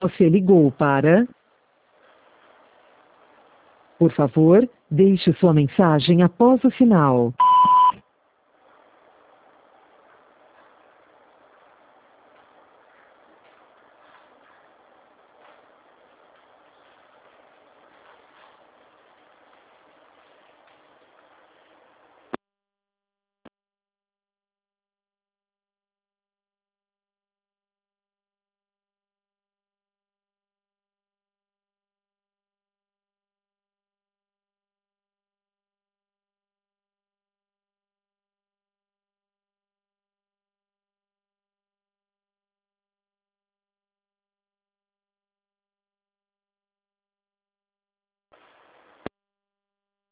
Você ligou para... Por favor, deixe sua mensagem após o sinal.